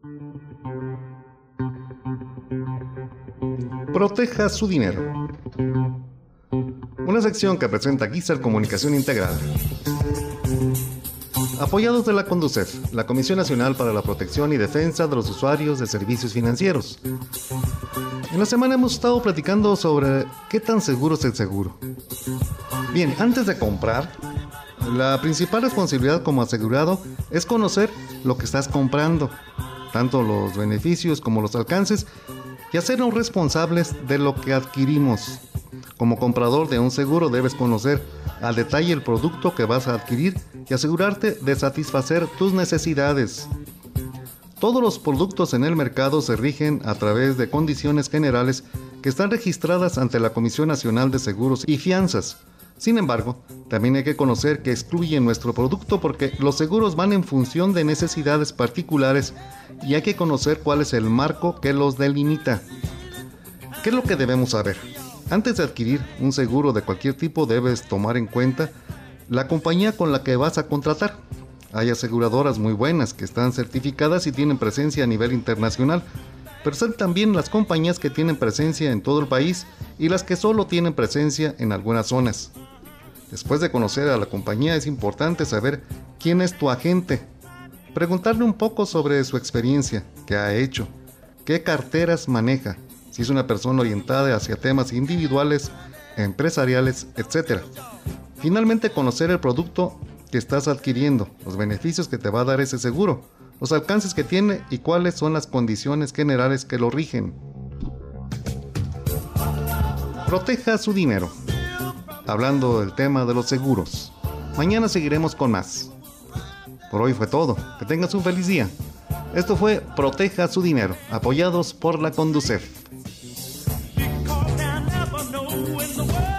Proteja su dinero. Una sección que presenta Guizar Comunicación Integrada. Apoyados de la Conducef, la Comisión Nacional para la Protección y Defensa de los Usuarios de Servicios Financieros. En la semana hemos estado platicando sobre qué tan seguro es el seguro. Bien, antes de comprar, la principal responsabilidad como asegurado es conocer lo que estás comprando, tanto los beneficios como los alcances, y hacernos responsables de lo que adquirimos. Como comprador de un seguro debes conocer al detalle el producto que vas a adquirir y asegurarte de satisfacer tus necesidades. Todos los productos en el mercado se rigen a través de condiciones generales que están registradas ante la Comisión Nacional de Seguros y Fianzas. Sin embargo, también hay que conocer que excluye nuestro producto porque los seguros van en función de necesidades particulares y hay que conocer cuál es el marco que los delimita. ¿Qué es lo que debemos saber? Antes de adquirir un seguro de cualquier tipo debes tomar en cuenta la compañía con la que vas a contratar. Hay aseguradoras muy buenas que están certificadas y tienen presencia a nivel internacional, pero son también las compañías que tienen presencia en todo el país y las que solo tienen presencia en algunas zonas. Después de conocer a la compañía es importante saber quién es tu agente, preguntarle un poco sobre su experiencia, qué ha hecho, qué carteras maneja, si es una persona orientada hacia temas individuales, empresariales, etc. Finalmente, conocer el producto que estás adquiriendo, los beneficios que te va a dar ese seguro, los alcances que tiene y cuáles son las condiciones generales que lo rigen. Proteja su dinero. Hablando del tema de los seguros. Mañana seguiremos con más. Por hoy fue todo. Que tengas un feliz día. Esto fue Proteja su dinero, apoyados por la Conducef. Because I never know when the world